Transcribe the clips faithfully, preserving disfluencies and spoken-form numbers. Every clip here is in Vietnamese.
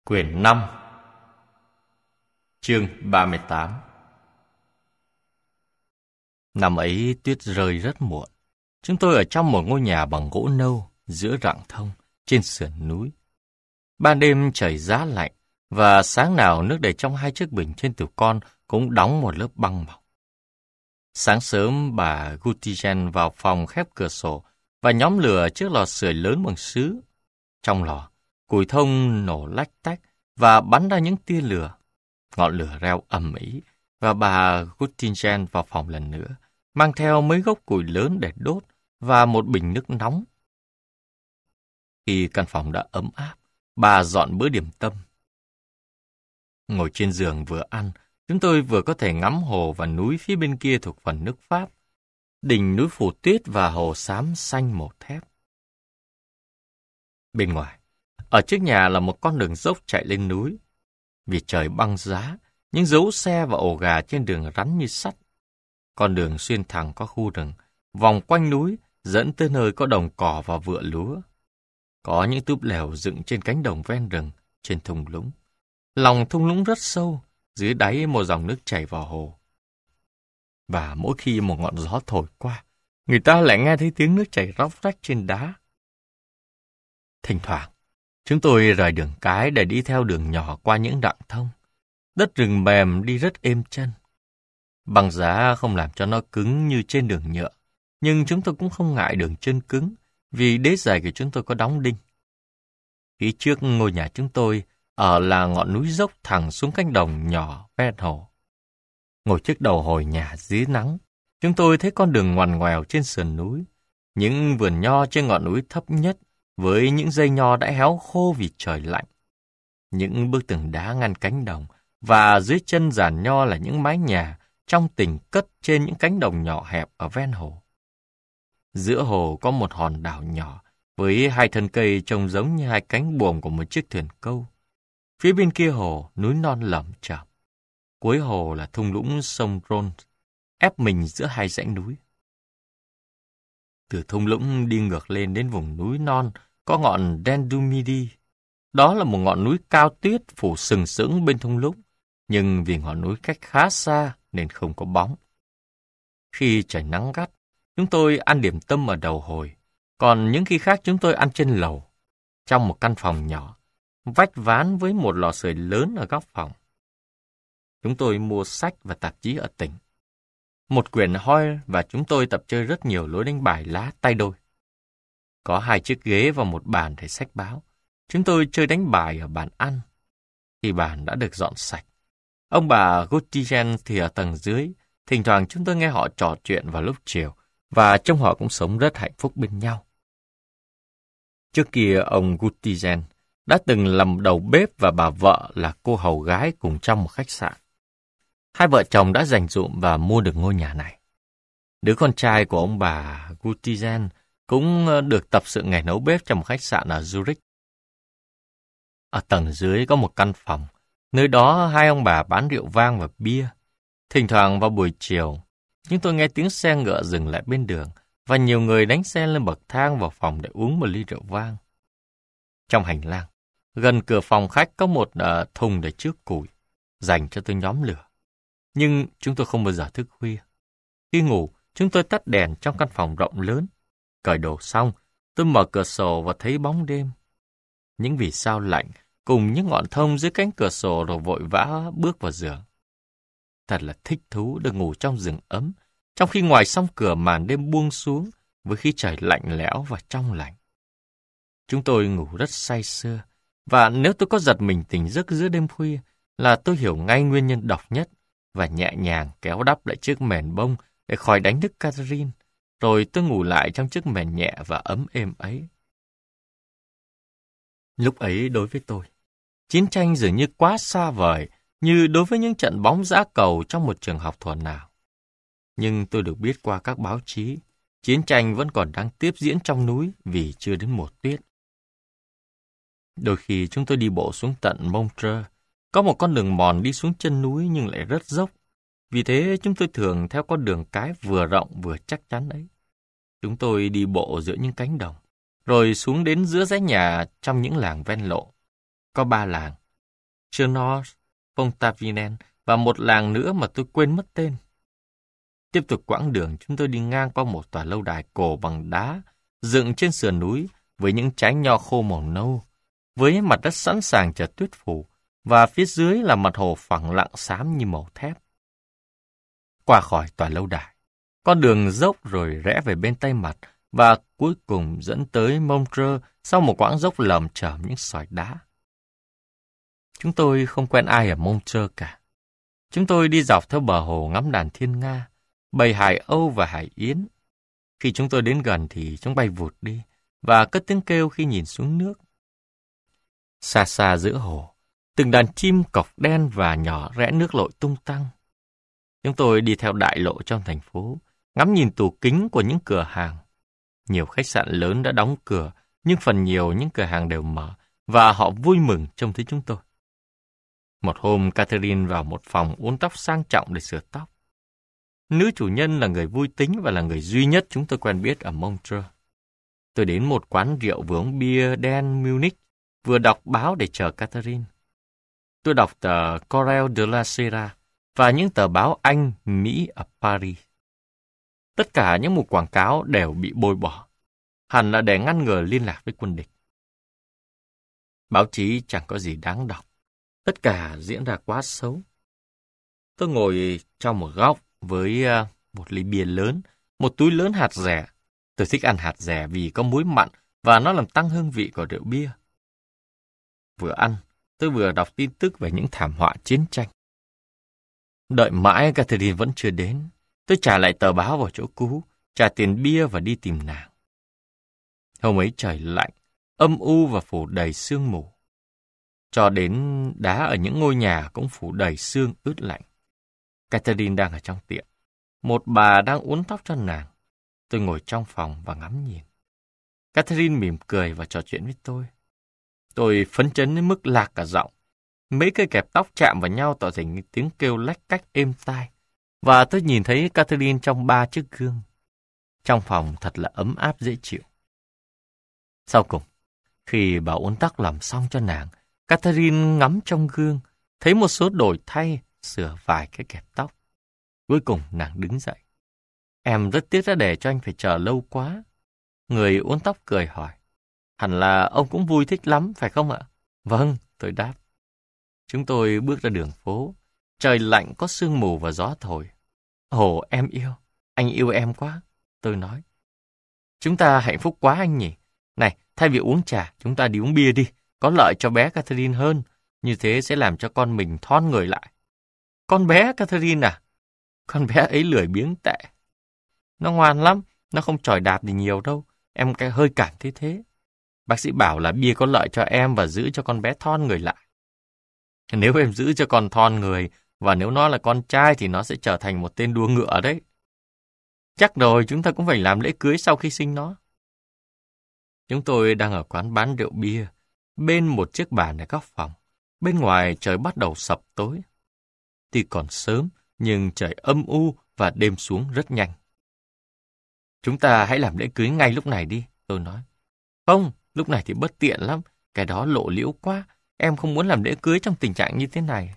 Quyển năm, chương ba mươi tám. Năm ấy tuyết rơi rất muộn. Chúng tôi ở trong một ngôi nhà bằng gỗ nâu giữa rặng thông trên sườn núi. Ban đêm trời giá lạnh và sáng nào nước để trong hai chiếc bình trên tủ con cũng đóng một lớp băng mỏng. Sáng sớm bà Gutigen vào phòng khép cửa sổ và nhóm lửa chiếc lò sưởi lớn bằng sứ. Trong lò, củi thông nổ lách tách và bắn ra những tia lửa. Ngọn lửa reo ầm ĩ và bà Gutigen vào phòng lần nữa, mang theo mấy gốc củi lớn để đốt và một bình nước nóng. Khi căn phòng đã ấm áp, bà dọn bữa điểm tâm. Ngồi trên giường vừa ăn, chúng tôi vừa có thể ngắm hồ và núi phía bên kia thuộc phần nước Pháp. Đỉnh núi phủ tuyết và hồ xám xanh màu thép. Bên ngoài, ở trước nhà là một con đường dốc chạy lên núi. Vì trời băng giá, những dấu xe và ổ gà trên đường rắn như sắt. Con đường xuyên thẳng qua khu rừng, vòng quanh núi, dẫn tới nơi có đồng cỏ và vựa lúa. Có những túp lều dựng trên cánh đồng ven rừng, trên thung lũng. Lòng thung lũng rất sâu, dưới đáy một dòng nước chảy vào hồ. Và mỗi khi một ngọn gió thổi qua, người ta lại nghe thấy tiếng nước chảy róc rách trên đá. Thỉnh thoảng, chúng tôi rời đường cái để đi theo đường nhỏ qua những rặng thông. Đất rừng mềm đi rất êm chân. Băng giá không làm cho nó cứng như trên đường nhựa, nhưng chúng tôi cũng không ngại đường chân cứng, vì đế giày của chúng tôi có đóng đinh. Phía trước ngôi nhà chúng tôi ở là ngọn núi dốc thẳng xuống cánh đồng nhỏ ven hồ. Ngồi trước đầu hồi nhà dưới nắng, chúng tôi thấy con đường ngoằn ngoèo trên sườn núi, những vườn nho trên ngọn núi thấp nhất với những dây nho đã héo khô vì trời lạnh. Những bức tường đá ngăn cánh đồng và dưới chân giàn nho là những mái nhà trong tình cất trên những cánh đồng nhỏ hẹp ở ven hồ. Giữa hồ có một hòn đảo nhỏ với hai thân cây trông giống như hai cánh buồm của một chiếc thuyền câu. Phía bên kia hồ, núi non lởm chởm. Cuối hồ là thung lũng sông Rhône, ép mình giữa hai dãy núi. Từ thung lũng đi ngược lên đến vùng núi non có ngọn Dent du Midi. Đó là một ngọn núi cao tuyết phủ sừng sững bên thung lũng, nhưng vì ngọn núi cách khá xa nên không có bóng. Khi trời nắng gắt, chúng tôi ăn điểm tâm ở đầu hồi, còn những khi khác chúng tôi ăn trên lầu, trong một căn phòng nhỏ, vách ván với một lò sưởi lớn ở góc phòng. Chúng tôi mua sách và tạp chí ở tỉnh. Một quyển Hoyle và chúng tôi tập chơi rất nhiều lối đánh bài lá tay đôi. Có hai chiếc ghế và một bàn để sách báo. Chúng tôi chơi đánh bài ở bàn ăn. Khi bàn đã được dọn sạch, ông bà Gutigen thì ở tầng dưới. Thỉnh thoảng chúng tôi nghe họ trò chuyện vào lúc chiều, và trông họ cũng sống rất hạnh phúc bên nhau. Trước kia ông Gutigen đã từng làm đầu bếp và bà vợ là cô hầu gái cùng trong một khách sạn. Hai vợ chồng đã dành dụm và mua được ngôi nhà này. Đứa con trai của ông bà Gutigen cũng được tập sự nghề nấu bếp trong một khách sạn ở Zurich. Ở tầng dưới có một căn phòng, nơi đó hai ông bà bán rượu vang và bia. Thỉnh thoảng vào buổi chiều, chúng tôi nghe tiếng xe ngựa dừng lại bên đường và nhiều người đánh xe lên bậc thang vào phòng để uống một ly rượu vang. Trong hành lang, gần cửa phòng khách có một uh, thùng để chứa củi, dành cho tôi nhóm lửa. Nhưng chúng tôi không bao giờ thức khuya. Khi ngủ, chúng tôi tắt đèn trong căn phòng rộng lớn. Cởi đồ xong, tôi mở cửa sổ và thấy bóng đêm. Những vì sao lạnh cùng những ngọn thông dưới cánh cửa sổ rồi vội vã bước vào giường. Thật là thích thú được ngủ trong rừng ấm, trong khi ngoài song cửa màn đêm buông xuống với khí trời lạnh lẽo và trong lành. Chúng tôi ngủ rất say sưa, và nếu tôi có giật mình tỉnh giấc giữa đêm khuya là tôi hiểu ngay nguyên nhân độc nhất và nhẹ nhàng kéo đắp lại chiếc mền bông để khỏi đánh thức Catherine, rồi tôi ngủ lại trong chiếc mền nhẹ và ấm êm ấy. Lúc ấy đối với tôi, chiến tranh dường như quá xa vời, như đối với những trận bóng giã cầu trong một trường học thuở nào. Nhưng tôi được biết qua các báo chí, chiến tranh vẫn còn đang tiếp diễn trong núi vì chưa đến mùa tuyết. Đôi khi chúng tôi đi bộ xuống tận Montreux, có một con đường mòn đi xuống chân núi nhưng lại rất dốc. Vì thế chúng tôi thường theo con đường cái vừa rộng vừa chắc chắn ấy. Chúng tôi đi bộ giữa những cánh đồng, rồi xuống đến giữa dãy nhà trong những làng ven lộ. Có ba làng, Chernos, Pontavinen và một làng nữa mà tôi quên mất tên. Tiếp tục quãng đường, chúng tôi đi ngang qua một tòa lâu đài cổ bằng đá, dựng trên sườn núi với những trái nho khô màu nâu, với mặt đất sẵn sàng chờ tuyết phủ, và phía dưới là mặt hồ phẳng lặng xám như màu thép. Qua khỏi tòa lâu đài, con đường dốc rồi rẽ về bên tay mặt, và cuối cùng dẫn tới Montreux sau một quãng dốc lởm chởm những sỏi đá. Chúng tôi không quen ai ở Montreux cả. Chúng tôi đi dọc theo bờ hồ ngắm đàn thiên nga, bầy hải âu và hải yến. Khi chúng tôi đến gần thì chúng bay vụt đi, và cất tiếng kêu khi nhìn xuống nước. Xa xa giữa hồ, từng đàn chim cọc đen và nhỏ rẽ nước lội tung tăng. Chúng tôi đi theo đại lộ trong thành phố, ngắm nhìn tủ kính của những cửa hàng. Nhiều khách sạn lớn đã đóng cửa, nhưng phần nhiều những cửa hàng đều mở, và họ vui mừng trông thấy chúng tôi. Một hôm, Catherine vào một phòng uốn tóc sang trọng để sửa tóc. Nữ chủ nhân là người vui tính và là người duy nhất chúng tôi quen biết ở Montreux. Tôi đến một quán rượu vừa uống bia đen Munich, vừa đọc báo để chờ Catherine. Tôi đọc tờ Correo de la Sera và những tờ báo Anh, Mỹ ở Paris. Tất cả những mục quảng cáo đều bị bôi bỏ, hẳn là để ngăn ngừa liên lạc với quân địch. Báo chí chẳng có gì đáng đọc, tất cả diễn ra quá xấu. Tôi ngồi trong một góc với uh, một ly bia lớn, một túi lớn hạt dẻ. Tôi thích ăn hạt dẻ vì có muối mặn và nó làm tăng hương vị của rượu bia. Vừa ăn, tôi vừa đọc tin tức về những thảm họa chiến tranh. Đợi mãi Catherine vẫn chưa đến. Tôi trả lại tờ báo vào chỗ cũ, trả tiền bia và đi tìm nàng. Hôm ấy trời lạnh, âm u và phủ đầy sương mù. Cho đến đá ở những ngôi nhà cũng phủ đầy sương ướt lạnh. Catherine đang ở trong tiệm. Một bà đang uốn tóc cho nàng. Tôi ngồi trong phòng và ngắm nhìn. Catherine mỉm cười và trò chuyện với tôi. Tôi phấn chấn đến mức lạc cả giọng. Mấy cây kẹp tóc chạm vào nhau tạo thành tiếng kêu lách cách êm tai. Và tôi nhìn thấy Catherine trong ba chiếc gương. Trong phòng thật là ấm áp dễ chịu. Sau cùng, khi bà uốn tóc làm xong cho nàng, Catherine ngắm trong gương, thấy một số đổi thay, sửa vài cái kẹp tóc. Cuối cùng nàng đứng dậy. Em rất tiếc đã để cho anh phải chờ lâu quá. Người uốn tóc cười hỏi. Hẳn là ông cũng vui thích lắm, phải không ạ? Vâng, tôi đáp. Chúng tôi bước ra đường phố. Trời lạnh có sương mù và gió thổi. Ồ, em yêu. Anh yêu em quá. Tôi nói. Chúng ta hạnh phúc quá anh nhỉ. Này, thay vì uống trà, chúng ta đi uống bia đi. Có lợi cho bé Catherine hơn. Như thế sẽ làm cho con mình thon người lại. Con bé Catherine à? Con bé ấy lười biếng tệ. Nó ngoan lắm. Nó không chỏi đạp gì nhiều đâu. Em hơi cảm thấy thế. Bác sĩ bảo là bia có lợi cho em và giữ cho con bé thon người lại. Nếu em giữ cho con thon người, và nếu nó là con trai thì nó sẽ trở thành một tên đua ngựa đấy. Chắc rồi, chúng ta cũng phải làm lễ cưới sau khi sinh nó. Chúng tôi đang ở quán bán rượu bia, bên một chiếc bàn ở góc phòng. Bên ngoài trời bắt đầu sập tối. Tuy còn sớm, nhưng trời âm u và đêm xuống rất nhanh. Chúng ta hãy làm lễ cưới ngay lúc này đi, tôi nói. Không, lúc này thì bất tiện lắm, cái đó lộ liễu quá. Em không muốn làm lễ cưới trong tình trạng như thế này.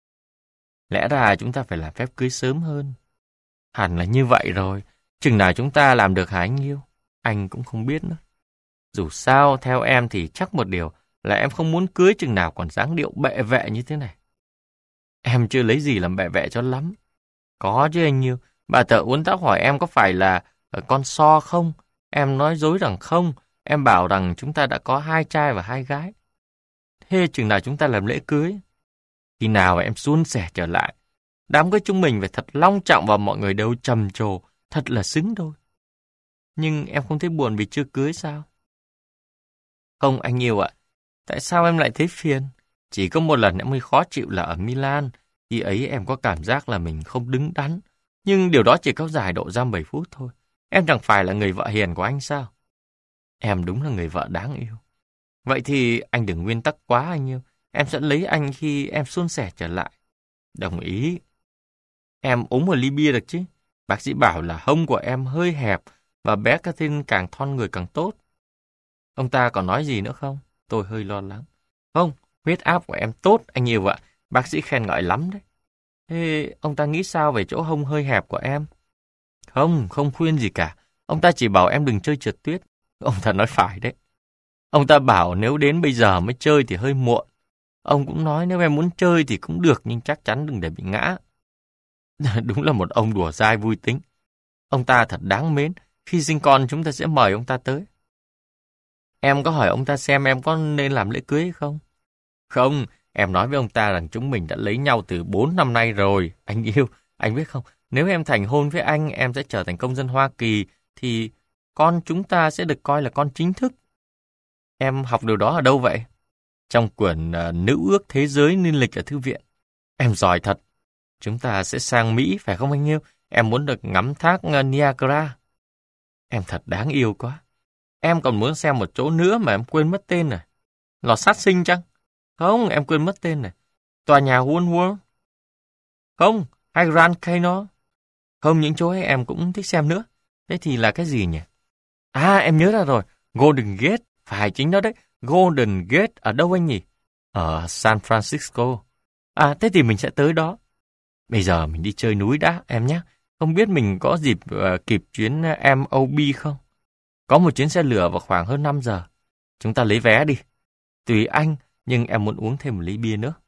Lẽ ra chúng ta phải làm phép cưới sớm hơn. Hẳn là như vậy rồi. Chừng nào chúng ta làm được hả anh yêu? Anh cũng không biết nữa. Dù sao, theo em thì chắc một điều là em không muốn cưới chừng nào còn dáng điệu bệ vệ như thế này. Em chưa lấy gì làm bệ vệ cho lắm. Có chứ anh yêu. Bà thợ uốn tóc hỏi em có phải là con so không? Em nói dối rằng không. Em bảo rằng chúng ta đã có hai trai và hai gái. Thế chừng nào chúng ta làm lễ cưới? Khi nào em suôn sẻ trở lại? Đám cưới chúng mình phải thật long trọng và mọi người đều trầm trồ, thật là xứng đôi. Nhưng em không thấy buồn vì chưa cưới sao? Không anh yêu ạ. Tại sao em lại thấy phiền? Chỉ có một lần em mới khó chịu là ở Milan. Khi ấy em có cảm giác là mình không đứng đắn. Nhưng điều đó chỉ kéo dài độ ra bảy phút thôi. Em chẳng phải là người vợ hiền của anh sao? Em đúng là người vợ đáng yêu. Vậy thì anh đừng nguyên tắc quá anh yêu. Em sẽ lấy anh khi em suôn sẻ trở lại. Đồng ý. Em uống một ly bia được chứ? Bác sĩ bảo là hông của em hơi hẹp và bé Catherine càng thon người càng tốt. Ông ta còn nói gì nữa không? Tôi hơi lo lắng. Không, Huyết áp của em tốt, anh yêu ạ. Bác sĩ khen ngợi lắm đấy. Thế ông ta nghĩ sao về chỗ hông hơi hẹp của em? Không, không khuyên gì cả. Ông ta chỉ bảo em đừng chơi trượt tuyết. Ông ta nói phải đấy. Ông ta bảo nếu đến bây giờ mới chơi thì hơi muộn. Ông cũng nói nếu em muốn chơi thì cũng được, nhưng chắc chắn đừng để bị ngã. Đúng là một ông đùa dai vui tính. Ông ta thật đáng mến. Khi sinh con chúng ta sẽ mời ông ta tới. Em có hỏi ông ta xem em có nên làm lễ cưới hay không? Không, em nói với ông ta rằng chúng mình đã lấy nhau từ bốn năm nay rồi. Anh yêu, anh biết không, nếu em thành hôn với anh, em sẽ trở thành công dân Hoa Kỳ, thì con chúng ta sẽ được coi là con chính thức. Em học điều đó ở đâu vậy? Trong quyển uh, Nữ ước thế giới niên lịch ở thư viện. Em giỏi thật. Chúng ta sẽ sang Mỹ, phải không anh yêu? Em muốn được ngắm thác uh, Niagara. Em thật đáng yêu quá. Em còn muốn xem một chỗ nữa mà em quên mất tên này. Lò sát sinh chăng? Không, em quên mất tên này. Tòa nhà Woolworth? Không, hay Grand Canyon? Không, những chỗ ấy em cũng thích xem nữa. Thế thì là cái gì nhỉ? À, em nhớ ra rồi. Golden Gate. Phải, chính đó đấy. Golden Gate ở đâu anh nhỉ? Ở San Francisco. À, thế thì mình sẽ tới đó. Bây giờ mình đi chơi núi đã, em nhé. Không biết mình có dịp uh, kịp chuyến em o bê không? Có một chuyến xe lửa vào khoảng hơn năm giờ. Chúng ta lấy vé đi. Tùy anh, nhưng em muốn uống thêm một ly bia nữa.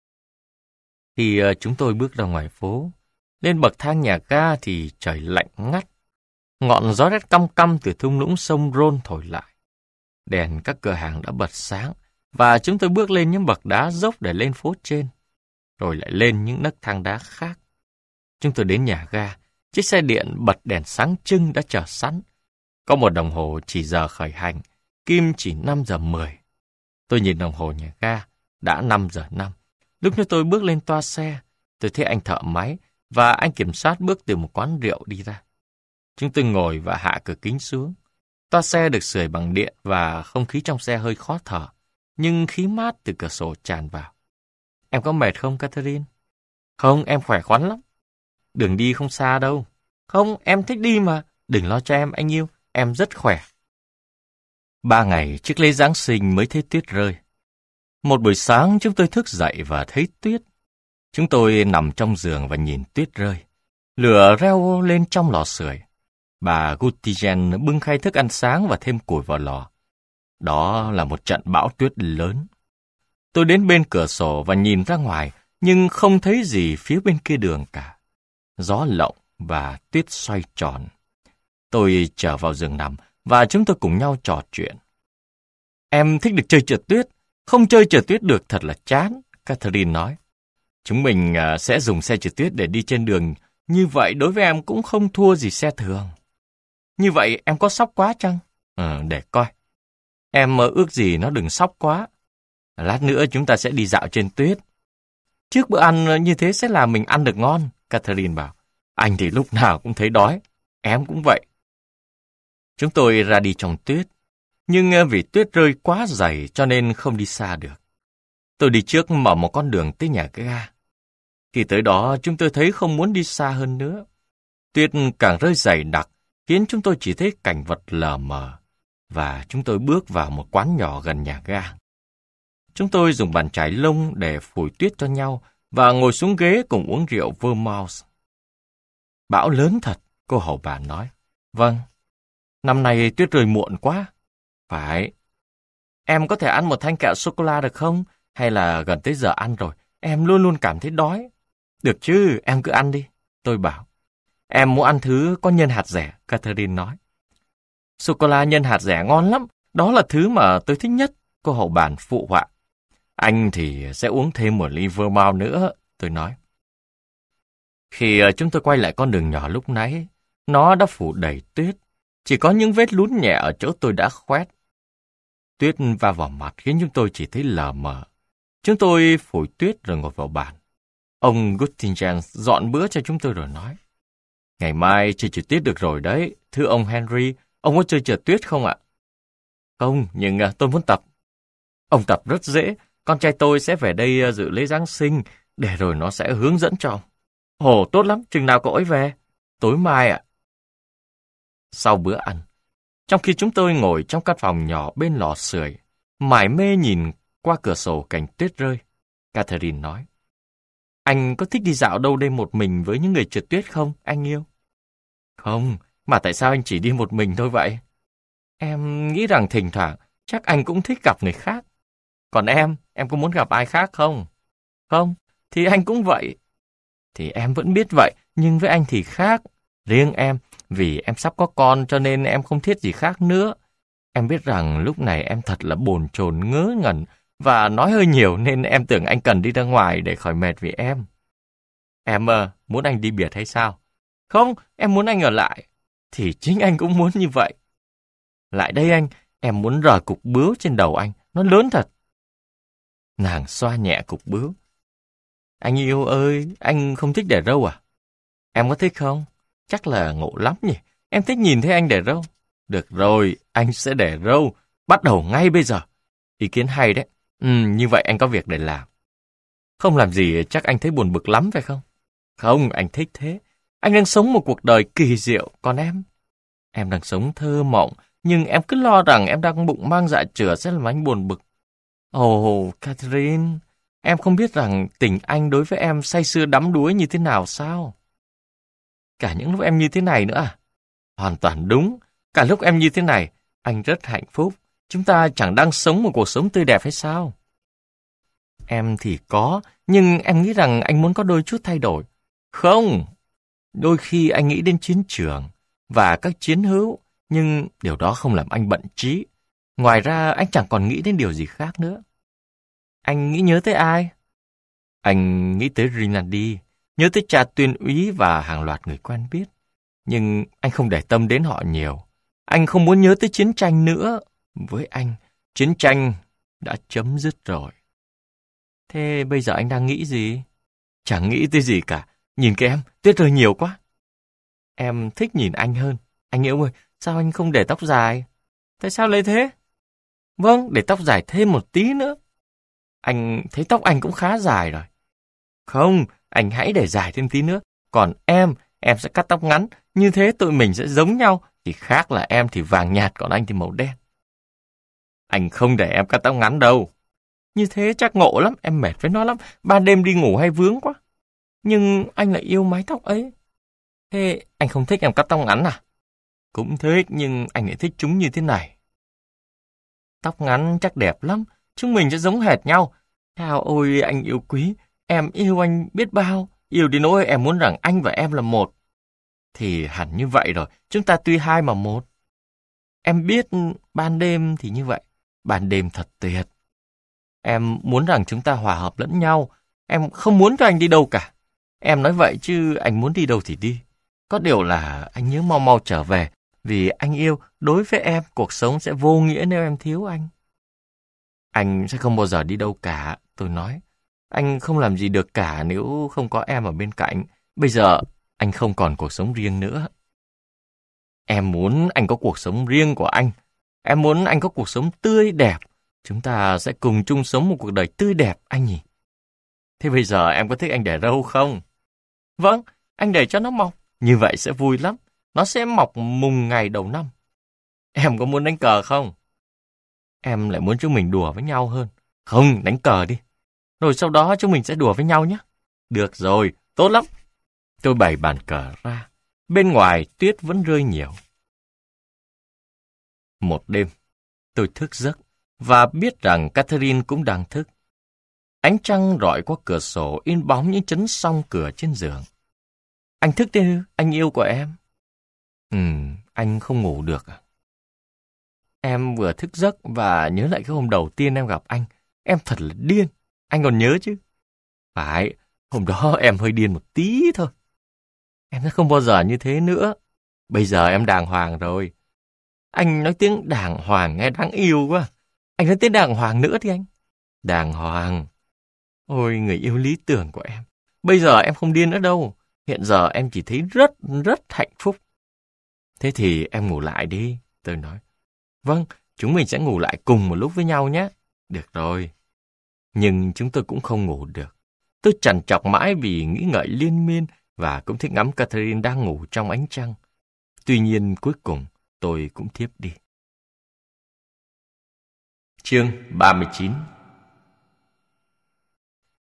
Khi uh, chúng tôi bước ra ngoài phố, lên bậc thang nhà ga thì trời lạnh ngắt. Ngọn gió rét căm căm từ thung lũng sông Rhone thổi lại. Đèn các cửa hàng đã bật sáng, và chúng tôi bước lên những bậc đá dốc để lên phố trên, rồi lại lên những nấc thang đá khác. Chúng tôi đến nhà ga, chiếc xe điện bật đèn sáng trưng đã chờ sẵn. Có một đồng hồ chỉ giờ khởi hành, kim chỉ năm giờ mười. Tôi nhìn đồng hồ nhà ga, đã năm giờ năm. Lúc chúng tôi bước lên toa xe, tôi thấy anh thợ máy và anh kiểm soát bước từ một quán rượu đi ra. Chúng tôi ngồi và hạ cửa kính xuống. Toa xe được sưởi bằng điện và không khí trong xe hơi khó thở, nhưng khí mát từ cửa sổ tràn vào. Em có mệt không, Catherine? Không, em khỏe khoắn lắm. Đường đi không xa đâu. Không, em thích đi mà. Đừng lo cho em, anh yêu. Em rất khỏe. Ba ngày trước lễ Giáng sinh mới thấy tuyết rơi. Một buổi sáng chúng tôi thức dậy và thấy tuyết. Chúng tôi nằm trong giường và nhìn tuyết rơi. Lửa reo lên trong lò sưởi. Bà Gutigen bưng khay thức ăn sáng và thêm củi vào lò. Đó là một trận bão tuyết lớn. Tôi đến bên cửa sổ và nhìn ra ngoài, nhưng không thấy gì phía bên kia đường cả. Gió lộng và tuyết xoay tròn. Tôi trở vào giường nằm và chúng tôi cùng nhau trò chuyện. Em thích được chơi trượt tuyết. Không chơi trượt tuyết được thật là chán, Catherine nói. Chúng mình sẽ dùng xe trượt tuyết để đi trên đường. Như vậy đối với em cũng không thua gì xe thường. Như vậy em có sốc quá chăng? Ừ, để coi. Em ước gì nó đừng sốc quá. Lát nữa chúng ta sẽ đi dạo trên tuyết. Trước bữa ăn như thế sẽ làm mình ăn được ngon, Catherine bảo. Anh thì lúc nào cũng thấy đói. Em cũng vậy. Chúng tôi ra đi trong tuyết. Nhưng vì tuyết rơi quá dày cho nên không đi xa được. Tôi đi trước mở một con đường tới nhà ga. Khi tới đó chúng tôi thấy không muốn đi xa hơn nữa. Tuyết càng rơi dày đặc khiến chúng tôi chỉ thấy cảnh vật lờ mờ. Và chúng tôi bước vào một quán nhỏ gần nhà ga. Chúng tôi dùng bàn chải lông để phủi tuyết cho nhau và ngồi xuống ghế cùng uống rượu Vermouth. Bão lớn thật, cô hầu bà nói. Vâng, năm nay tuyết rơi muộn quá. Phải. Em có thể ăn một thanh kẹo sô-cô-la được không? Hay là gần tới giờ ăn rồi, em luôn luôn cảm thấy đói. Được chứ, em cứ ăn đi, tôi bảo. Em muốn ăn thứ có nhân hạt dẻ, Catherine nói. Sô-cô-la nhân hạt dẻ ngon lắm, đó là thứ mà tôi thích nhất, cô hầu bàn phụ họa. Anh thì sẽ uống thêm một ly Vermouth nữa, tôi nói. Khi chúng tôi quay lại con đường nhỏ lúc nãy, nó đã phủ đầy tuyết, chỉ có những vết lún nhẹ ở chỗ tôi đã khoét. Tuyết va vào mặt khiến chúng tôi chỉ thấy lờ mờ. Chúng tôi phủi tuyết rồi ngồi vào bàn. Ông Guttingen dọn bữa cho chúng tôi rồi nói. Ngày mai chơi trượt tuyết được rồi đấy, thưa ông Henry, ông có chơi trượt tuyết không ạ? Không, nhưng tôi muốn tập. Ông tập rất dễ, con trai tôi sẽ về đây dự lễ Giáng sinh, để rồi nó sẽ hướng dẫn cho ông. Ồ, tốt lắm, chừng nào cậu ấy về? Tối mai ạ. Sau bữa ăn, trong khi chúng tôi ngồi trong căn phòng nhỏ bên lò sưởi, mải mê nhìn qua cửa sổ cảnh tuyết rơi, Catherine nói. Anh có thích đi dạo đâu đây một mình với những người trượt tuyết không, anh yêu? Không, mà tại sao anh chỉ đi một mình thôi vậy? Em nghĩ rằng thỉnh thoảng chắc anh cũng thích gặp người khác. Còn em, em có muốn gặp ai khác không? Không, thì anh cũng vậy. Thì em vẫn biết vậy, nhưng với anh thì khác. Riêng em, vì em sắp có con cho nên em không thiết gì khác nữa. Em biết rằng lúc này em thật là bồn chồn ngớ ngẩn và nói hơi nhiều nên em tưởng anh cần đi ra ngoài để khỏi mệt vì em. Em uh, muốn anh đi biệt hay sao? Không, em muốn anh ở lại. Thì chính anh cũng muốn như vậy. Lại đây anh, em muốn rời cục bướu trên đầu anh, nó lớn thật. Nàng xoa nhẹ cục bướu. Anh yêu ơi, anh không thích để râu à? Em có thích không? Chắc là ngộ lắm nhỉ, em thích nhìn thấy anh để râu. Được rồi, anh sẽ để râu, bắt đầu ngay bây giờ. Ý kiến hay đấy, ừ, như vậy anh có việc để làm. Không làm gì chắc anh thấy buồn bực lắm phải không? Không, anh thích thế. Anh đang sống một cuộc đời kỳ diệu, còn em? Em đang sống thơ mộng, nhưng em cứ lo rằng em đang bụng mang dạ chửa sẽ làm anh buồn bực. Ồ, oh, Catherine, em không biết rằng tình anh đối với em say sưa đắm đuối như thế nào sao? Cả những lúc em như thế này nữa à? Hoàn toàn đúng. Cả lúc em như thế này, anh rất hạnh phúc. Chúng ta chẳng đang sống một cuộc sống tươi đẹp hay sao? Em thì có, nhưng em nghĩ rằng anh muốn có đôi chút thay đổi. Không, đôi khi anh nghĩ đến chiến trường và các chiến hữu, nhưng điều đó không làm anh bận trí. Ngoài ra, anh chẳng còn nghĩ đến điều gì khác nữa. Anh nghĩ nhớ tới ai? Anh nghĩ tới Rinaldi, nhớ tới cha tuyên úy và hàng loạt người quen biết. Nhưng anh không để tâm đến họ nhiều. Anh không muốn nhớ tới chiến tranh nữa. Với anh, chiến tranh đã chấm dứt rồi. Thế bây giờ anh đang nghĩ gì? Chẳng nghĩ tới gì cả. Nhìn kìa em, tuyết rơi nhiều quá. Em thích nhìn anh hơn. Anh yêu ơi, sao anh không để tóc dài? Tại sao lại thế? Vâng, để tóc dài thêm một tí nữa. Anh thấy tóc anh cũng khá dài rồi. Không, anh hãy để dài thêm tí nữa. Còn em, em sẽ cắt tóc ngắn. Như thế tụi mình sẽ giống nhau. Chỉ khác là em thì vàng nhạt, còn anh thì màu đen. Anh không để em cắt tóc ngắn đâu. Như thế chắc ngộ lắm, em mệt với nó lắm. Ban đêm đi ngủ hay vướng quá. Nhưng anh lại yêu mái tóc ấy. Thế anh không thích em cắt tóc ngắn à? Cũng thích, nhưng anh lại thích chúng như thế này. Tóc ngắn chắc đẹp lắm. Chúng mình sẽ giống hệt nhau. Chào ôi anh yêu quý. Em yêu anh biết bao. Yêu đến nỗi em muốn rằng anh và em là một. Thì hẳn như vậy rồi. Chúng ta tuy hai mà một. Em biết ban đêm thì như vậy. Ban đêm thật tuyệt. Em muốn rằng chúng ta hòa hợp lẫn nhau. Em không muốn cho anh đi đâu cả. Em nói vậy chứ anh muốn đi đâu thì đi. Có điều là anh nhớ mau mau trở về. Vì anh yêu, đối với em, cuộc sống sẽ vô nghĩa nếu em thiếu anh. Anh sẽ không bao giờ đi đâu cả, tôi nói. Anh không làm gì được cả nếu không có em ở bên cạnh. Bây giờ, anh không còn cuộc sống riêng nữa. Em muốn anh có cuộc sống riêng của anh. Em muốn anh có cuộc sống tươi đẹp. Chúng ta sẽ cùng chung sống một cuộc đời tươi đẹp, anh nhỉ? Thế bây giờ em có thích anh để râu không? Vâng, anh để cho nó mọc. Như vậy sẽ vui lắm. Nó sẽ mọc mùng ngày đầu năm. Em có muốn đánh cờ không? Em lại muốn chúng mình đùa với nhau hơn. Không, đánh cờ đi. Rồi sau đó chúng mình sẽ đùa với nhau nhé. Được rồi, tốt lắm. Tôi bày bàn cờ ra. Bên ngoài tuyết vẫn rơi nhiều. Một đêm, tôi thức giấc và biết rằng Catherine cũng đang thức. Ánh trăng rọi qua cửa sổ in bóng những chấn song cửa trên giường. Anh thức đi, anh yêu của em. Ừ, anh không ngủ được à? Em vừa thức giấc và nhớ lại cái hôm đầu tiên em gặp anh. Em thật là điên. Anh còn nhớ chứ? Phải, hôm đó em hơi điên một tí thôi. Em sẽ không bao giờ như thế nữa. Bây giờ em đàng hoàng rồi. Anh nói tiếng đàng hoàng nghe đáng yêu quá. Anh nói tiếng đàng hoàng nữa thì anh. Đàng hoàng. Ôi, người yêu lý tưởng của em. Bây giờ em không điên nữa đâu. Hiện giờ em chỉ thấy rất, rất hạnh phúc. Thế thì em ngủ lại đi, tôi nói. Vâng, chúng mình sẽ ngủ lại cùng một lúc với nhau nhé. Được rồi. Nhưng chúng tôi cũng không ngủ được. Tôi trằn trọc mãi vì nghĩ ngợi liên miên và cũng thích ngắm Catherine đang ngủ trong ánh trăng. Tuy nhiên cuối cùng tôi cũng thiếp đi. Chương ba mươi chín.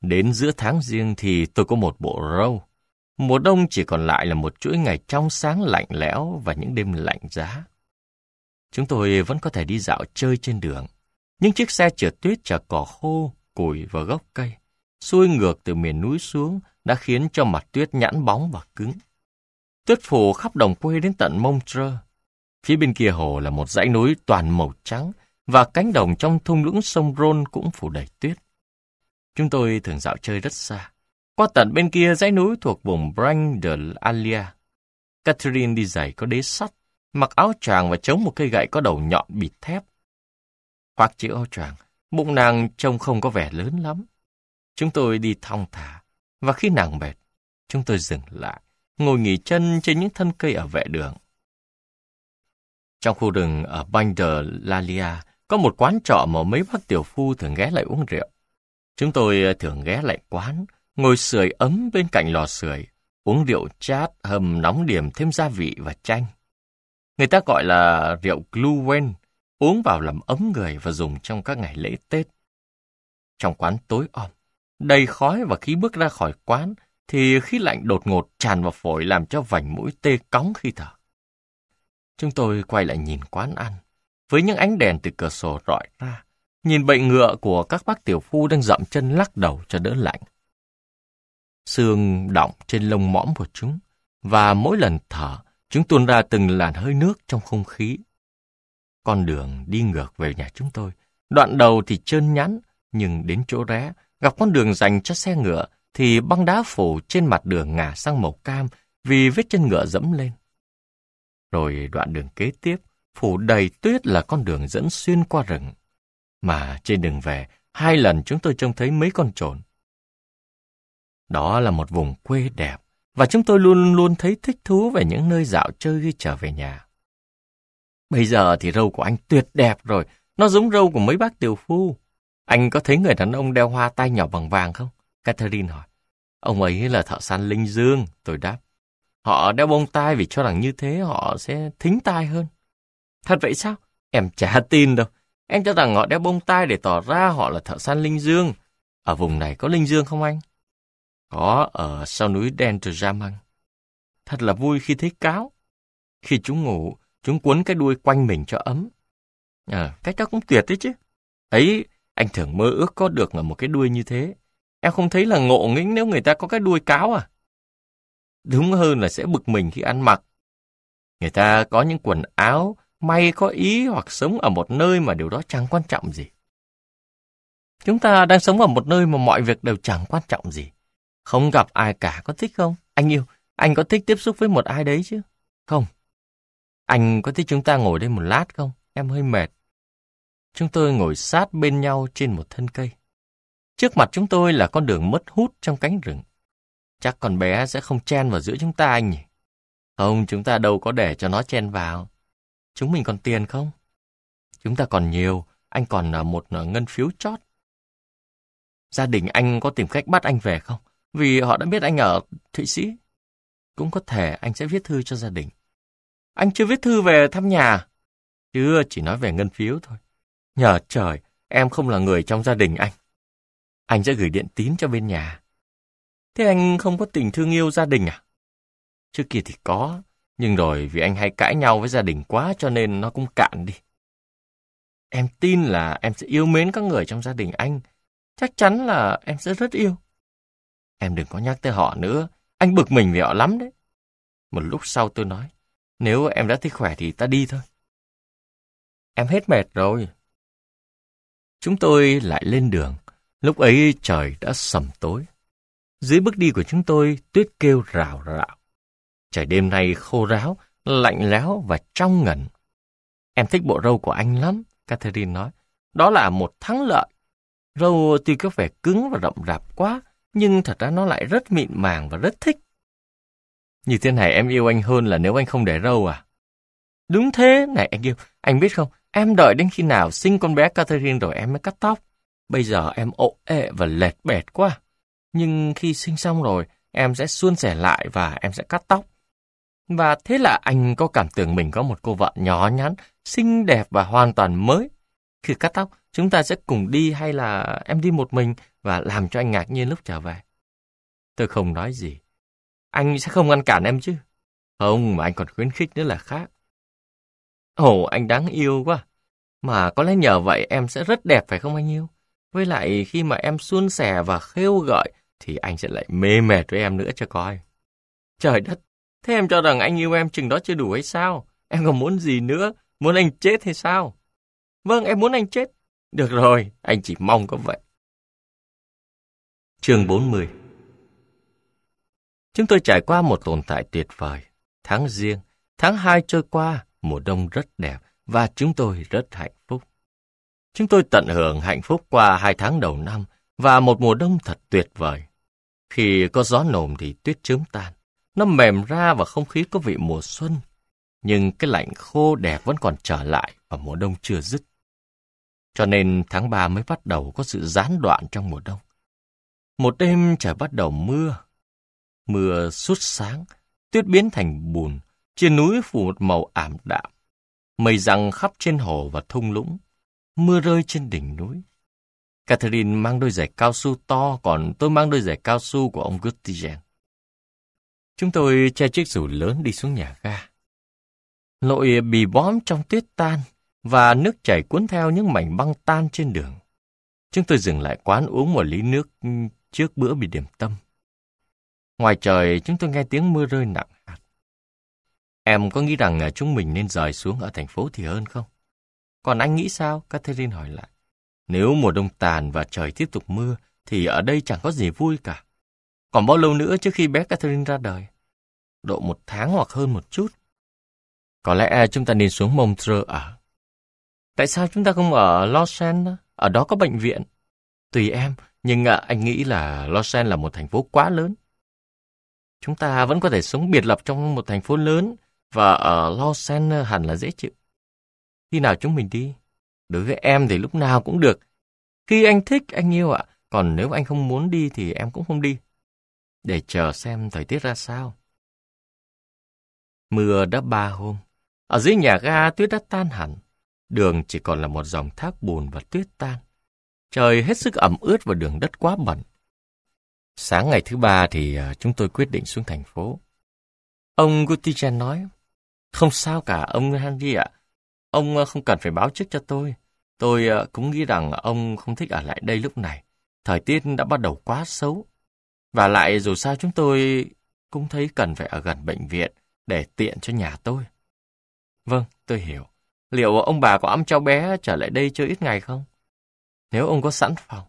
Đến giữa tháng Giêng thì tôi có một bộ râu. Mùa đông chỉ còn lại là một chuỗi ngày trong sáng lạnh lẽo và những đêm lạnh giá. Chúng tôi vẫn có thể đi dạo chơi trên đường. Những chiếc xe trượt tuyết chở cỏ khô, củi và gốc cây, xuôi ngược từ miền núi xuống đã khiến cho mặt tuyết nhẵn bóng và cứng. Tuyết phủ khắp đồng quê đến tận Montreux. Phía bên kia hồ là một dãy núi toàn màu trắng và cánh đồng trong thung lũng sông Rhône cũng phủ đầy tuyết. Chúng tôi thường dạo chơi rất xa, qua tận bên kia dãy núi thuộc vùng Bragne de l'Allier. Catherine đi giày có đế sắt, mặc áo choàng và chống một cây gậy có đầu nhọn bịt thép. Khoác chiếc áo choàng, bụng nàng trông không có vẻ lớn lắm. Chúng tôi đi thong thả, và khi nàng mệt, chúng tôi dừng lại, ngồi nghỉ chân trên những thân cây ở vệ đường. Trong khu rừng ở Bragne de l'Allier có một quán trọ mà mấy bác tiểu phu thường ghé lại uống rượu. Chúng tôi thường ghé lại quán, ngồi sưởi ấm bên cạnh lò sưởi, uống rượu chát hầm nóng điểm thêm gia vị và chanh. Người ta gọi là rượu Glühwein, uống vào làm ấm người và dùng trong các ngày lễ Tết. Trong quán tối om, đầy khói, và khi bước ra khỏi quán thì khí lạnh đột ngột tràn vào phổi làm cho vành mũi tê cóng khi thở. Chúng tôi quay lại nhìn quán ăn, với những ánh đèn từ cửa sổ rọi ra, nhìn bậy ngựa của các bác tiểu phu đang dậm chân lắc đầu cho đỡ lạnh. Sương đọng trên lông mõm của chúng, và mỗi lần thở, chúng tuôn ra từng làn hơi nước trong không khí. Con đường đi ngược về nhà chúng tôi, đoạn đầu thì trơn nhẵn, nhưng đến chỗ rẽ, gặp con đường dành cho xe ngựa, thì băng đá phủ trên mặt đường ngả sang màu cam vì vết chân ngựa dẫm lên. Rồi đoạn đường kế tiếp, phủ đầy tuyết là con đường dẫn xuyên qua rừng. Mà trên đường về, hai lần chúng tôi trông thấy mấy con trồn. Đó là một vùng quê đẹp, và chúng tôi luôn luôn thấy thích thú về những nơi dạo chơi khi trở về nhà. Bây giờ thì râu của anh tuyệt đẹp rồi, nó giống râu của mấy bác tiểu phu. Anh có thấy người đàn ông đeo hoa tai nhỏ bằng vàng không? Catherine hỏi. Ông ấy là thợ săn linh dương, tôi đáp. Họ đeo bông tai vì cho rằng như thế họ sẽ thính tai hơn. Thật vậy sao? Em chả tin đâu. Em cho rằng họ đeo bông tai để tỏ ra họ là thợ săn linh dương. Ở vùng này có linh dương không anh? Có, ở sau núi đen từ Jamang. Thật là vui khi thấy cáo. Khi chúng ngủ, chúng quấn cái đuôi quanh mình cho ấm. À, cách đó cũng tuyệt đấy chứ. Ấy, anh thường mơ ước có được một cái đuôi như thế. Em không thấy là ngộ nghĩnh nếu người ta có cái đuôi cáo à? Đúng hơn là sẽ bực mình khi ăn mặc. Người ta có những quần áo may có ý hoặc sống ở một nơi mà điều đó chẳng quan trọng gì. Chúng ta đang sống ở một nơi mà mọi việc đều chẳng quan trọng gì. Không gặp ai cả, có thích không? Anh yêu, anh có thích tiếp xúc với một ai đấy chứ? Không. Anh có thích chúng ta ngồi đây một lát không? Em hơi mệt. Chúng tôi ngồi sát bên nhau trên một thân cây. Trước mặt chúng tôi là con đường mất hút trong cánh rừng. Chắc con bé sẽ không chen vào giữa chúng ta anh nhỉ? Không, chúng ta đâu có để cho nó chen vào. Chúng mình còn tiền không? Chúng ta còn nhiều, anh còn một ngân phiếu chót. Gia đình anh có tìm cách bắt anh về không? Vì họ đã biết anh ở Thụy Sĩ. Cũng có thể anh sẽ viết thư cho gia đình. Anh chưa viết thư về thăm nhà. Chứ chỉ nói về ngân phiếu thôi. Nhờ trời, em không là người trong gia đình anh. Anh sẽ gửi điện tín cho bên nhà. Thế anh không có tình thương yêu gia đình à? Trước kia thì có, nhưng rồi vì anh hay cãi nhau với gia đình quá cho nên nó cũng cạn đi. Em tin là em sẽ yêu mến các người trong gia đình anh. Chắc chắn là em sẽ rất yêu. Em đừng có nhắc tới họ nữa, anh bực mình vì họ lắm đấy. Một lúc sau tôi nói, nếu em đã thích khỏe thì ta đi thôi. Em hết mệt rồi. Chúng tôi lại lên đường, lúc ấy trời đã sầm tối. Dưới bước đi của chúng tôi, tuyết kêu rào rạo. Trời đêm nay khô ráo, lạnh lẽo và trong ngần. Em thích bộ râu của anh lắm, Catherine nói. Đó là một thắng lợi. Râu tuy có vẻ cứng và rậm rạp quá, nhưng thật ra nó lại rất mịn màng và rất thích. Như thế này em yêu anh hơn là nếu anh không để râu à? Đúng thế, này anh yêu, anh biết không, em đợi đến khi nào sinh con bé Catherine rồi em mới cắt tóc. Bây giờ em ộ ệ và lệch bệt quá. Nhưng khi sinh xong rồi, em sẽ suôn sẻ lại và em sẽ cắt tóc. Và thế là anh có cảm tưởng mình có một cô vợ nhỏ nhắn, xinh đẹp và hoàn toàn mới. Khi cắt tóc, chúng ta sẽ cùng đi hay là em đi một mình và làm cho anh ngạc nhiên lúc trở về. Tôi không nói gì. Anh sẽ không ngăn cản em chứ? Không, mà anh còn khuyến khích nữa là khác. Ồ, anh đáng yêu quá. Mà có lẽ nhờ vậy em sẽ rất đẹp phải không anh yêu? Với lại khi mà em suôn sẻ và khêu gợi thì anh sẽ lại mê mệt với em nữa cho coi. Trời đất, thế em cho rằng anh yêu em chừng đó chưa đủ hay sao? Em còn muốn gì nữa? Muốn anh chết hay sao? Vâng, em muốn anh chết. Được rồi, anh chỉ mong có vậy. Chương bốn mươi. Chúng tôi trải qua một tồn tại tuyệt vời. Tháng Giêng, tháng hai trôi qua, mùa đông rất đẹp và chúng tôi rất hạnh phúc. Chúng tôi tận hưởng hạnh phúc qua hai tháng đầu năm và một mùa đông thật tuyệt vời. Khi có gió nồm thì tuyết chớm tan, nó mềm ra và không khí có vị mùa xuân. Nhưng cái lạnh khô đẹp vẫn còn trở lại và mùa đông chưa dứt. Cho nên tháng ba mới bắt đầu có sự gián đoạn trong mùa đông. Một đêm trời bắt đầu mưa. Mưa sút sáng, tuyết biến thành bùn, trên núi phủ một màu ảm đạm. Mây giăng khắp trên hồ và thung lũng, mưa rơi trên đỉnh núi. Catherine mang đôi giày cao su to, còn tôi mang đôi giày cao su của ông Guttigen. Chúng tôi che chiếc dù lớn đi xuống nhà ga. Lội bì bõm trong tuyết tan và nước chảy cuốn theo những mảnh băng tan trên đường. Chúng tôi dừng lại quán uống một ly nước trước bữa bị điểm tâm. Ngoài trời chúng tôi nghe tiếng mưa rơi nặng hạt. Em có nghĩ rằng chúng mình nên rời xuống ở thành phố thì hơn không? Còn anh nghĩ sao? Catherine hỏi lại. Nếu mùa đông tàn và trời tiếp tục mưa thì ở đây chẳng có gì vui cả. Còn bao lâu nữa trước khi bé Catherine ra đời? Độ một tháng hoặc hơn một chút. Có lẽ chúng ta nên xuống Montreux ở. Tại sao chúng ta không ở Lausanne? Ở đó có bệnh viện. Tùy em, nhưng anh nghĩ là Lausanne là một thành phố quá lớn. Chúng ta vẫn có thể sống biệt lập trong một thành phố lớn và ở Lausanne hẳn là dễ chịu. Khi nào chúng mình đi? Đối với em thì lúc nào cũng được. Khi anh thích, anh yêu ạ. Còn nếu anh không muốn đi thì em cũng không đi. Để chờ xem thời tiết ra sao. Mưa đã ba hôm. Ở dưới nhà ga tuyết đã tan hẳn. Đường chỉ còn là một dòng thác bùn và tuyết tan. Trời hết sức ẩm ướt và đường đất quá bẩn. Sáng ngày thứ ba thì chúng tôi quyết định xuống thành phố. Ông Guttigen nói, không sao cả ông Henry ạ. Ông không cần phải báo trước cho tôi. Tôi cũng nghĩ rằng ông không thích ở lại đây lúc này. Thời tiết đã bắt đầu quá xấu. Và lại dù sao chúng tôi cũng thấy cần phải ở gần bệnh viện để tiện cho nhà tôi. Vâng, tôi hiểu. Liệu ông bà có ẵm cháu bé trở lại đây chơi ít ngày không? Nếu ông có sẵn phòng.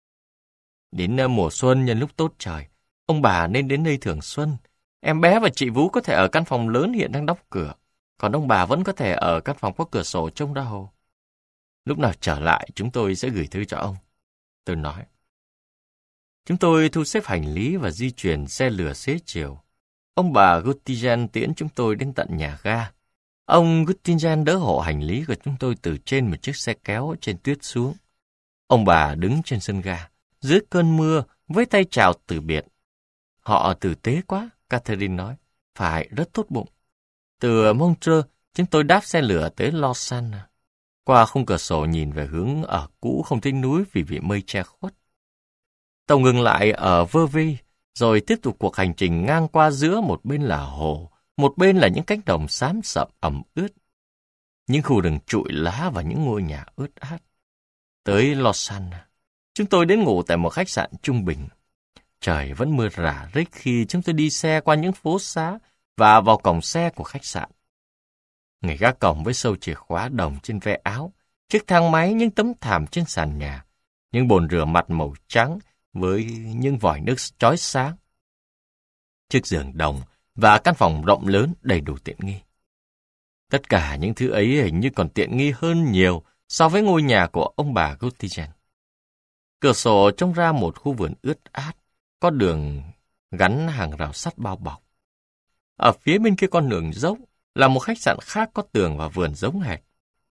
Đến mùa xuân nhân lúc tốt trời, ông bà nên đến đây thường xuân. Em bé và chị Vú có thể ở căn phòng lớn hiện đang đóng cửa, còn ông bà vẫn có thể ở căn phòng có cửa sổ trông ra hồ. Lúc nào trở lại chúng tôi sẽ gửi thư cho ông. Tôi nói. Chúng tôi thu xếp hành lý và di chuyển xe lửa xế chiều. Ông bà Guttigen tiễn chúng tôi đến tận nhà ga. Ông Guttigen đỡ hộ hành lý của chúng tôi từ trên một chiếc xe kéo trên tuyết xuống. Ông bà đứng trên sân ga, dưới cơn mưa, với tay chào từ biệt. Họ tử tế quá, Catherine nói. Phải, rất tốt bụng. Từ Montreux, chúng tôi đáp xe lửa tới Lausanne. Qua khung cửa sổ nhìn về hướng ở cũ không thấy núi vì bị mây che khuất. Tàu ngừng lại ở Verviers, rồi tiếp tục cuộc hành trình ngang qua giữa một bên là hồ, một bên là những cánh đồng xám sậm ẩm ướt. Những khu rừng trụi lá và những ngôi nhà ướt át. Tới Lausanne, chúng tôi đến ngủ tại một khách sạn trung bình. Trời vẫn mưa rả rích khi chúng tôi đi xe qua những phố xá và vào cổng xe của khách sạn. Người gác cổng với sâu chìa khóa đồng trên ve áo, chiếc thang máy, những tấm thảm trên sàn nhà, những bồn rửa mặt màu trắng với những vòi nước chói sáng. Chiếc giường đồng và căn phòng rộng lớn đầy đủ tiện nghi. Tất cả những thứ ấy hình như còn tiện nghi hơn nhiều so với ngôi nhà của ông bà Guttigen. Cửa sổ trông ra một khu vườn ướt át, có đường gắn hàng rào sắt bao bọc. Ở phía bên kia con đường dốc là một khách sạn khác có tường và vườn giống hệt.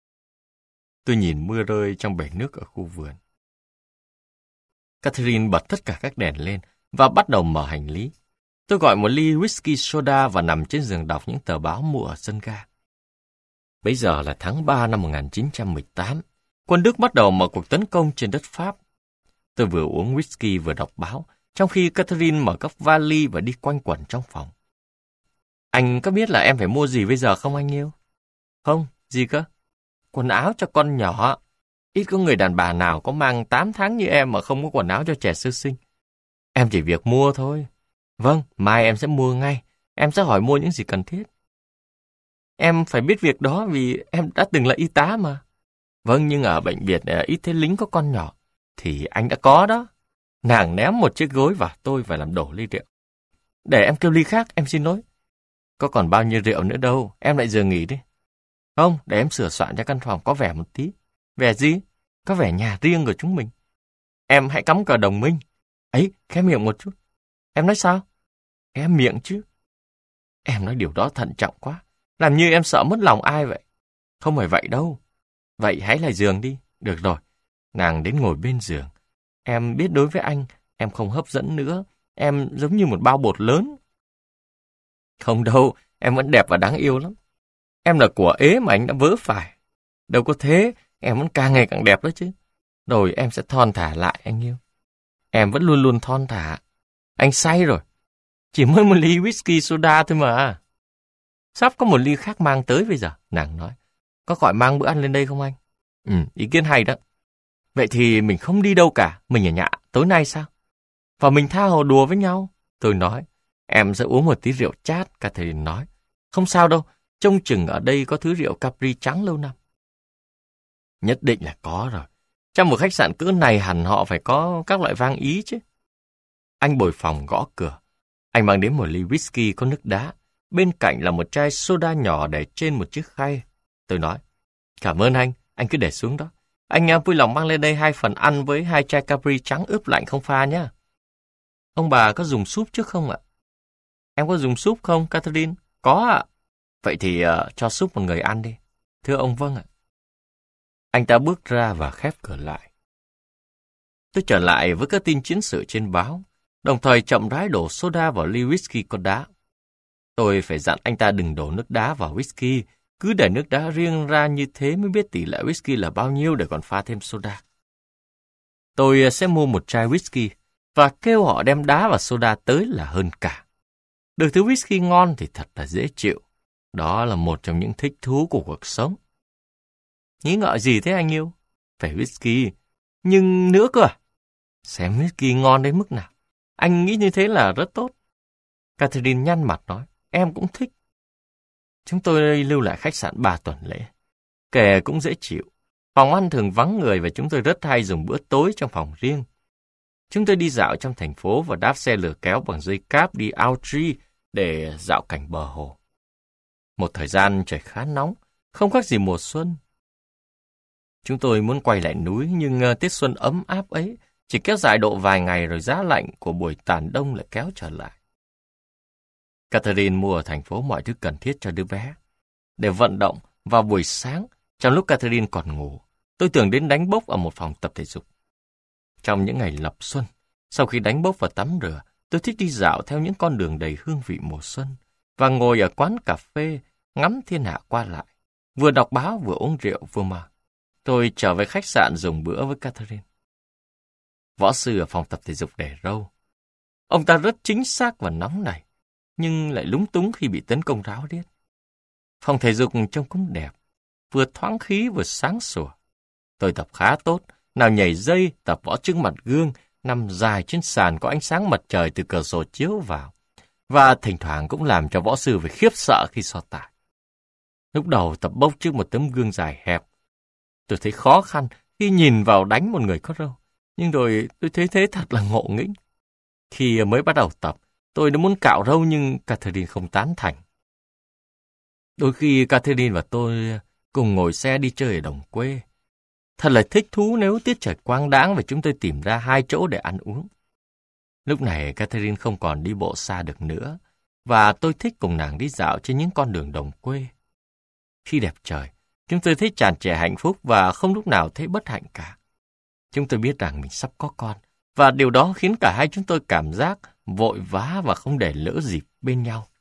Tôi nhìn mưa rơi trong bể nước ở khu vườn. Catherine bật tất cả các đèn lên và bắt đầu mở hành lý. Tôi gọi một ly whisky soda và nằm trên giường đọc những tờ báo mua ở sân ga. Bây giờ là tháng ba năm một nghìn chín trăm mười tám. Quân Đức bắt đầu mở cuộc tấn công trên đất Pháp. Tôi vừa uống whisky vừa đọc báo, trong khi Catherine mở các vali và đi quanh quẩn trong phòng. Anh có biết là em phải mua gì bây giờ không anh yêu? Không, gì cơ? Quần áo cho con nhỏ. Ít có người đàn bà nào có mang tám tháng như em mà không có quần áo cho trẻ sơ sinh. Em chỉ việc mua thôi. Vâng, mai em sẽ mua ngay. Em sẽ hỏi mua những gì cần thiết. Em phải biết việc đó vì em đã từng là y tá mà. Vâng, nhưng ở bệnh viện ít thấy lính có con nhỏ. Thì anh đã có đó. Nàng ném một chiếc gối vào tôi và làm đổ ly rượu. Để em kêu ly khác, em xin lỗi. Có còn bao nhiêu rượu nữa đâu, em lại giờ nghỉ đi. Không, để em sửa soạn cho căn phòng có vẻ một tí. Vẻ gì? Có vẻ nhà riêng của chúng mình. Em hãy cắm cờ đồng minh. Ấy, khẽ miệng một chút. Em nói sao? Khẽ miệng chứ. Em nói điều đó thận trọng quá. Làm như em sợ mất lòng ai vậy. Không phải vậy đâu. Vậy hãy lại giường đi. Được rồi. Nàng đến ngồi bên giường. Em biết đối với anh, em không hấp dẫn nữa. Em giống như một bao bột lớn. Không đâu, em vẫn đẹp và đáng yêu lắm. Em là của ế mà anh đã vớ phải. Đâu có thế, em vẫn càng ngày càng đẹp đó chứ. Rồi em sẽ thon thả lại anh yêu. Em vẫn luôn luôn thon thả. Anh say rồi. Chỉ mới một ly whisky soda thôi mà. Sắp có một ly khác mang tới bây giờ, nàng nói. Có gọi mang bữa ăn lên đây không anh? Ừ, ý kiến hay đó. Vậy thì mình không đi đâu cả, mình ở nhà tối nay sao? Và mình tha hồ đùa với nhau. Tôi nói, em sẽ uống một tí rượu chát, Catherine nói. Không sao đâu, trông chừng ở đây có thứ rượu Capri trắng lâu năm. Nhất định là có rồi. Trong một khách sạn cỡ này hẳn họ phải có các loại vang Ý chứ. Anh bồi phòng gõ cửa. Anh mang đến một ly whisky có nước đá. Bên cạnh là một chai soda nhỏ để trên một chiếc khay. Tôi nói, cảm ơn anh, anh cứ để xuống đó. Anh vui lòng mang lên đây hai phần ăn với hai chai Capri trắng ướp lạnh không pha nhé. Ông bà có dùng súp trước không ạ? Em có dùng súp không, Catherine? Có ạ. Vậy thì uh, cho súp một người ăn đi. Thưa ông vâng ạ. Anh ta bước ra và khép cửa lại. Tôi trở lại với các tin chiến sự trên báo, đồng thời chậm rãi đổ soda vào ly whisky có đá. Tôi phải dặn anh ta đừng đổ nước đá vào whisky, cứ để nước đá riêng ra như thế mới biết tỷ lệ whisky là bao nhiêu để còn pha thêm soda. Tôi sẽ mua một chai whisky và kêu họ đem đá và soda tới là hơn cả. Được thứ whisky ngon thì thật là dễ chịu. Đó là một trong những thích thú của cuộc sống. Nghĩ ngợi gì thế anh yêu? Phải whisky. Nhưng nữa cơ à? Xem whisky ngon đến mức nào. Anh nghĩ như thế là rất tốt. Catherine nhăn mặt nói, em cũng thích. Chúng tôi lưu lại khách sạn ba tuần lễ. Kẻ cũng dễ chịu. Phòng ăn thường vắng người và chúng tôi rất hay dùng bữa tối trong phòng riêng. Chúng tôi đi dạo trong thành phố và đáp xe lửa kéo bằng dây cáp đi Audrey để dạo cảnh bờ hồ. Một thời gian trời khá nóng, không khác gì mùa xuân. Chúng tôi muốn quay lại núi nhưng uh, Tết xuân ấm áp ấy chỉ kéo dài độ vài ngày rồi giá lạnh của buổi tàn đông lại kéo trở lại. Catherine mua ở thành phố mọi thứ cần thiết cho đứa bé. Để vận động vào buổi sáng, trong lúc Catherine còn ngủ, tôi thường đến đánh bốc ở một phòng tập thể dục. Trong những ngày lập xuân, sau khi đánh bốc và tắm rửa, tôi thích đi dạo theo những con đường đầy hương vị mùa xuân và ngồi ở quán cà phê, ngắm thiên hạ qua lại, vừa đọc báo vừa uống rượu vừa mà. Tôi trở về khách sạn dùng bữa với Catherine. Võ sư ở phòng tập thể dục để râu. Ông ta rất chính xác và nóng nảy, nhưng lại lúng túng khi bị tấn công ráo riết. Phòng thể dục trông cũng đẹp, vừa thoáng khí vừa sáng sủa. Tôi tập khá tốt, nào nhảy dây, tập võ trước mặt gương, nằm dài trên sàn có ánh sáng mặt trời từ cửa sổ chiếu vào, và thỉnh thoảng cũng làm cho võ sư phải khiếp sợ khi so tài. Lúc đầu tập bốc trước một tấm gương dài hẹp, tôi thấy khó khăn khi nhìn vào đánh một người có râu, nhưng rồi tôi thấy thế thật là ngộ nghĩnh. Khi mới bắt đầu tập, tôi đã muốn cạo râu nhưng Catherine không tán thành. Đôi khi Catherine và tôi cùng ngồi xe đi chơi ở đồng quê. Thật là thích thú nếu tiết trời quang đãng và chúng tôi tìm ra hai chỗ để ăn uống. Lúc này Catherine không còn đi bộ xa được nữa, và tôi thích cùng nàng đi dạo trên những con đường đồng quê. Khi đẹp trời, chúng tôi thấy tràn trề hạnh phúc và không lúc nào thấy bất hạnh cả. Chúng tôi biết rằng mình sắp có con, và điều đó khiến cả hai chúng tôi cảm giác vội vã và không để lỡ dịp bên nhau.